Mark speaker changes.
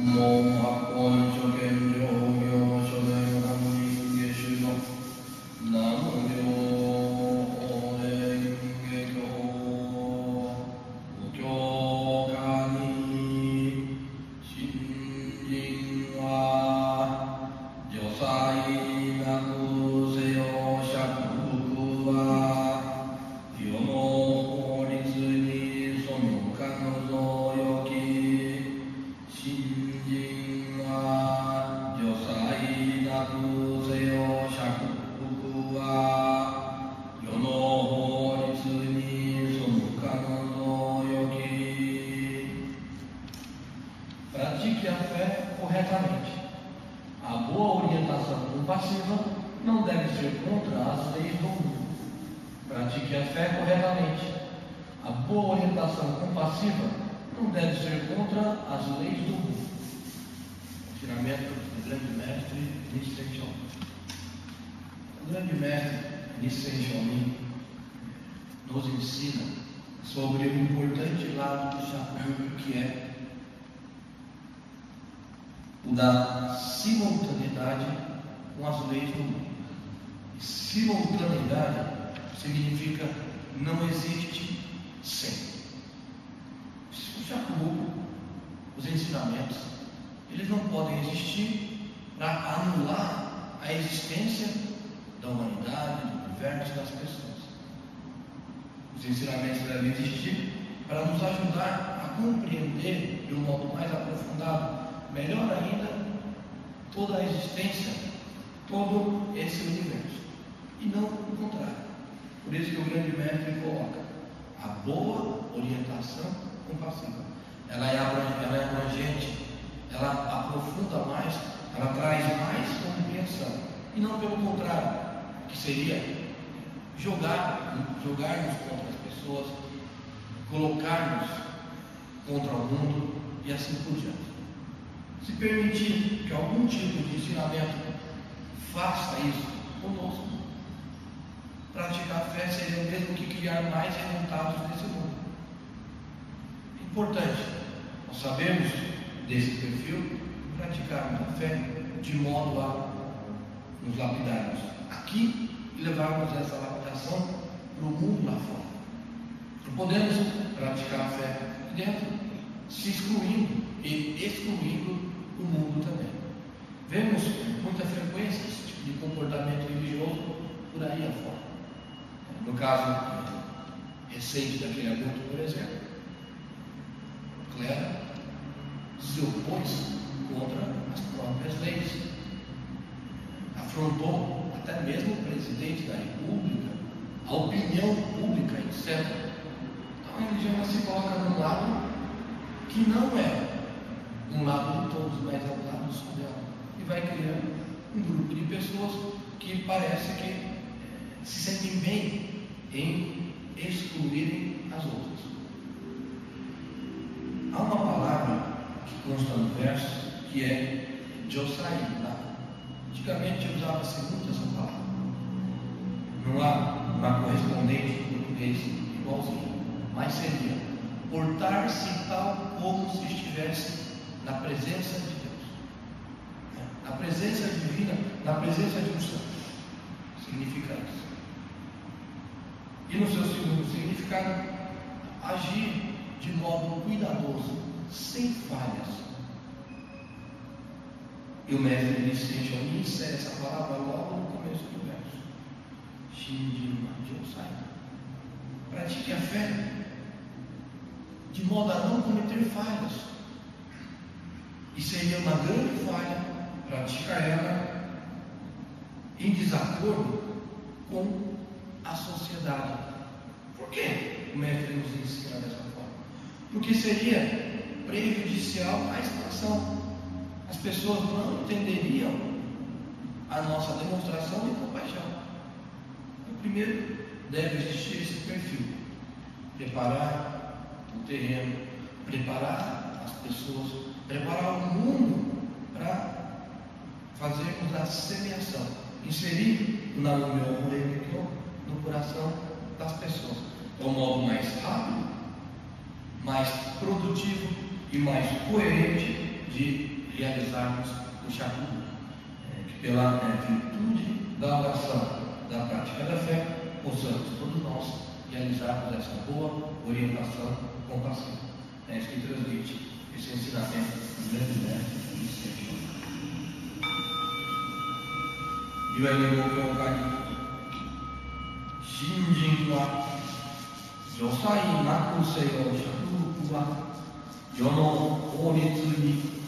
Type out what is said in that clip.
Speaker 1: Pratique a fé corretamente. A boa orientação compassiva não deve ser contra as leis do mundo. Pratique a fé corretamente. A boa orientação compassiva não deve ser contra as leis do mundo. Ensinamento do grande mestre Nissen Shonin. O grande mestre Nissen Shonin nos ensina sobre o importante lado do Shakuyoku, que é o da simultaneidade com as leis do mundo. Simultaneidade significa não existe sem. O Shakuyoku, os ensinamentos, eles não podem existir para anular a existência da humanidade, do universo, das pessoas. Os ensinamentos devem existir para nos ajudar a compreender de um modo mais aprofundado, melhor ainda, toda a existência, todo esse universo, e não o contrário. Por isso que o grande mestre coloca a boa orientação compassiva. Ela é abrangente, ela aprofunda mais, ela traz mais compreensão, e não pelo contrário, que seria jogarmos contra as pessoas, colocarmos contra o mundo e assim por diante. Se permitir que algum tipo de ensinamento faça isso conosco, praticar a fé seria o mesmo que criar mais resultados nesse mundo. Importante nós sabermos desse perfil e praticarmos a fé de modo a nos lapidarmos aqui e levarmos essa lapidação para o mundo lá fora. Não podemos praticar a fé aqui dentro, se excluindo e excluindo o mundo também. Vemos com muita frequência esse tipo de comportamento religioso por aí afora. No caso recente daquele aborto, por exemplo, Clara se opôs contra as próprias leis, afrontou até mesmo o presidente da República, a opinião pública, etc. Então a religião se coloca num lado que não é um lado de todos, mas é um lado só dela, e vai criando um grupo de pessoas que parece que se sentem bem em excluírem as outras. Há uma palavra que consta no verso que é Josai. Antigamente usava-se muito essa palavra. Não há uma correspondente em português igualzinho, mas seria portar-se tal como se estivesse na presença de Deus, na presença divina, na presença de um santo. Significa isso. E no seu segundo significado, agir de modo cuidadoso, sem falhas. E o mestre Nissen Shonin insere essa palavra logo no começo do verso. Shinji Josai. Pratique a fé de modo a não cometer falhas. E seria uma grande falha praticar ela em desacordo com a sociedade. Por que o mestre nos ensina dessa forma? Porque seria prejudicial à expansão. As pessoas não entenderiam a nossa demonstração de compaixão. Então, primeiro, deve existir esse perfil. Preparar o terreno, preparar as pessoas, preparar o mundo para fazermos a semeação. Inserir o Namu-myoho-renge-kyo no coração das pessoas. É o modo mais rápido, mais produtivo e mais coerente de realizarmos o Shakubu, que pela virtude da oração, da prática da fé, possamos todos nós realizarmos essa boa orientação compassiva. É isso que transmite esse ensinamento do grande mestre de Senhor. E o Elenco Kagi Shinjin wa Yosai naku sei o Shakubu wa Yo no Horitsu ni